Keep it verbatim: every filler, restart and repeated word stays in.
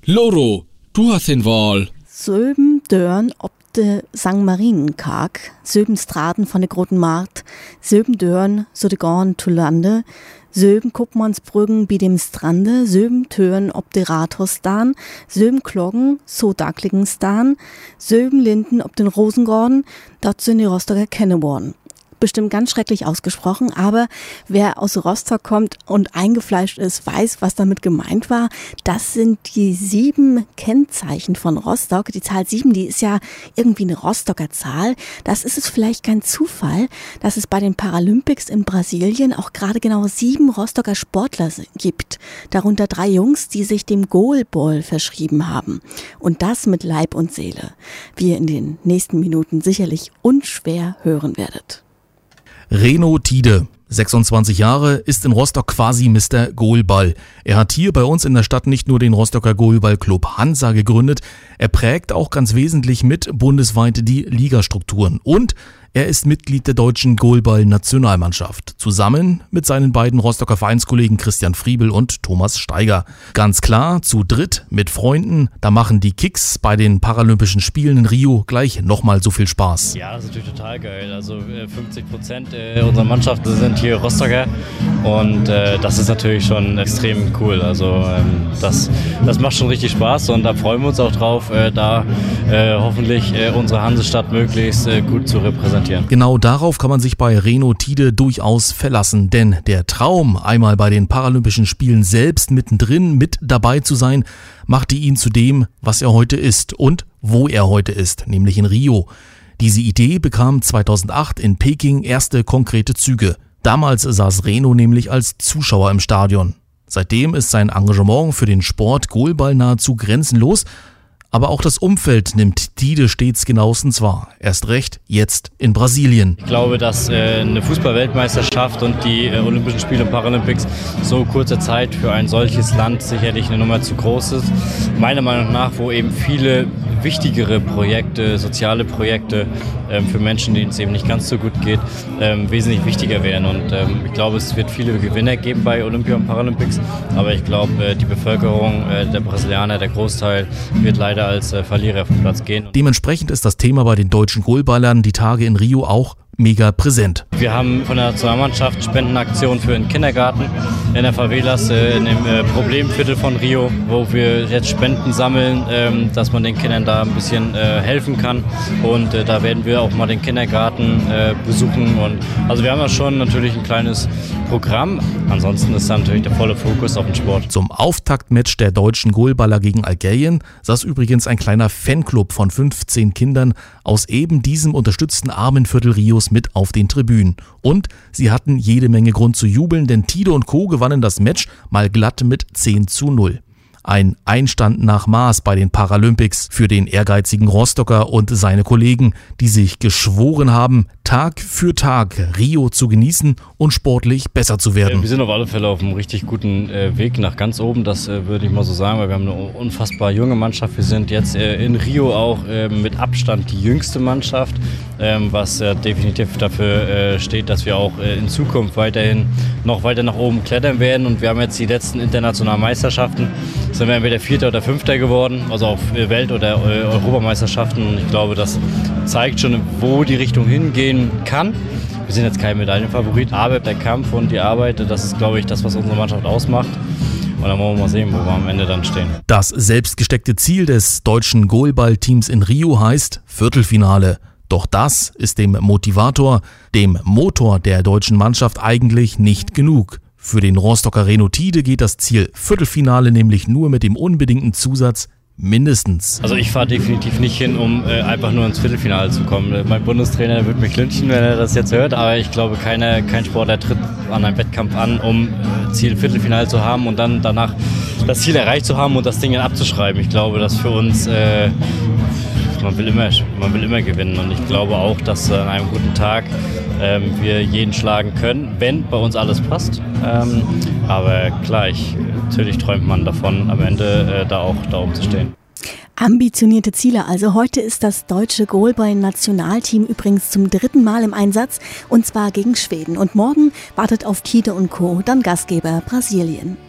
Loro, du hast den Wahl. Söben dörn ob de Sankt Marienkag, Söben Straten von de Groten Markt, Söben dörn so de Gorn to Lande, Söben Kuppmannsbrüggen bi dem Strande, Söben Tören ob de Rathausdan, Söben Kloggen so Dackligensdan, Söben Linden ob den Rosengorden, dort sind die Rostocker kenne worden. Bestimmt ganz schrecklich ausgesprochen, aber wer aus Rostock kommt und eingefleischt ist, weiß, was damit gemeint war. Das sind die sieben Kennzeichen von Rostock. Die Zahl sieben, die ist ja irgendwie eine Rostocker Zahl. Das ist es vielleicht kein Zufall, dass es bei den Paralympics in Brasilien auch gerade genau sieben Rostocker Sportler gibt. Darunter drei Jungs, die sich dem Goalball verschrieben haben. Und das mit Leib und Seele, wie ihr in den nächsten Minuten sicherlich unschwer hören werdet. Reno Tiede, sechsundzwanzig Jahre, ist in Rostock quasi Mister Goalball. Er hat hier bei uns in der Stadt nicht nur den Rostocker Goalball-Club Hansa gegründet, er prägt auch ganz wesentlich mit bundesweit die Ligastrukturen. Und er ist Mitglied der deutschen Goalball-Nationalmannschaft, zusammen mit seinen beiden Rostocker Vereinskollegen Christian Friebel und Thomas Steiger. Ganz klar, zu dritt mit Freunden, da machen die Kicks bei den Paralympischen Spielen in Rio gleich nochmal so viel Spaß. Ja, das ist natürlich total geil. Also fünfzig Prozent unserer Mannschaft sind hier Rostocker und äh, das ist natürlich schon extrem cool. Also ähm, das, das macht schon richtig Spaß und da freuen wir uns auch drauf, äh, da äh, hoffentlich äh, unsere Hansestadt möglichst äh, gut zu repräsentieren. Genau darauf kann man sich bei Reno Tiede durchaus verlassen, denn der Traum, einmal bei den Paralympischen Spielen selbst mittendrin mit dabei zu sein, machte ihn zu dem, was er heute ist und wo er heute ist, nämlich in Rio. Diese Idee bekam zweitausendacht in Peking erste konkrete Züge. Damals saß Reno nämlich als Zuschauer im Stadion. Seitdem ist sein Engagement für den Sport Goalball nahezu grenzenlos. Aber auch das Umfeld nimmt Tiede stets genauestens wahr. Erst recht jetzt in Brasilien. Ich glaube, dass äh, eine Fußball-Weltmeisterschaft und die äh, Olympischen Spiele und Paralympics so kurze Zeit für ein solches Land sicherlich eine Nummer zu groß ist. Meiner Meinung nach, wo eben viele wichtigere Projekte, soziale Projekte ähm, für Menschen, denen es eben nicht ganz so gut geht, ähm, wesentlich wichtiger wären. Und ähm, ich glaube, es wird viele Gewinner geben bei Olympia und Paralympics. Aber ich glaube, äh, die Bevölkerung, äh, der Brasilianer, der Großteil, wird leider als äh, Verlierer vom Platz gehen. Dementsprechend ist das Thema bei den deutschen Goalballern die Tage in Rio auch mega präsent. Wir haben von der Nationalmannschaft Spendenaktion für den Kindergarten in der Favelas, äh, in dem äh, Problemviertel von Rio, wo wir jetzt Spenden sammeln, ähm, dass man den Kindern da ein bisschen äh, helfen kann. Und äh, da werden wir auch mal den Kindergarten äh, besuchen. Und also wir haben ja schon natürlich ein kleines Programm. Ansonsten ist dann natürlich der volle Fokus auf den Sport. Zum Auftaktmatch der deutschen Goalballer gegen Algerien saß übrigens ein kleiner Fanclub von fünfzehn Kindern aus eben diesem unterstützten Armenviertel Rios mit auf den Tribünen. Und sie hatten jede Menge Grund zu jubeln, denn Tiede und Co. gewannen das Match mal glatt mit zehn zu null. Ein Einstand nach Maß bei den Paralympics für den ehrgeizigen Rostocker und seine Kollegen, die sich geschworen haben, Tag für Tag Rio zu genießen und sportlich besser zu werden. Wir sind auf alle Fälle auf einem richtig guten äh, Weg nach ganz oben, das äh, würde ich mal so sagen, weil wir haben eine unfassbar junge Mannschaft. Wir sind jetzt äh, in Rio auch äh, mit Abstand die jüngste Mannschaft, ähm, was äh, definitiv dafür äh, steht, dass wir auch äh, in Zukunft weiterhin noch weiter nach oben klettern werden. Und wir haben jetzt die letzten internationalen Meisterschaften, sind wir entweder Vierter oder Fünfter geworden, also auf Welt- oder äh, Europameisterschaften. Und ich glaube, das zeigt schon, wo die Richtung hingehen kann. Wir sind jetzt kein Medaillenfavorit, aber der Kampf und die Arbeit, das ist, glaube ich, das, was unsere Mannschaft ausmacht. Und dann wollen wir mal sehen, wo wir am Ende dann stehen. Das selbstgesteckte Ziel des deutschen Goalball-Teams in Rio heißt Viertelfinale. Doch das ist dem Motivator, dem Motor der deutschen Mannschaft eigentlich nicht genug. Für den Rostocker Reno Tiede geht das Ziel Viertelfinale nämlich nur mit dem unbedingten Zusatz mindestens. Also ich fahre definitiv nicht hin, um äh, einfach nur ins Viertelfinale zu kommen. Mein Bundestrainer wird mich lynchen, wenn er das jetzt hört, aber ich glaube, keiner, kein Sportler tritt an einem Wettkampf an, um äh, Ziel Viertelfinale zu haben und dann danach das Ziel erreicht zu haben und das Ding dann abzuschreiben. Ich glaube, dass für uns äh, man will immer, man will immer gewinnen und ich glaube auch, dass an einem guten Tag ähm, wir jeden schlagen können, wenn bei uns alles passt. Ähm, aber klar, ich, natürlich träumt man davon, am Ende äh, da auch da oben zu stehen. Ambitionierte Ziele also. Heute ist das deutsche Goalball-Nationalteam übrigens zum dritten Mal im Einsatz und zwar gegen Schweden. Und morgen wartet auf Tiede und Co. dann Gastgeber Brasilien.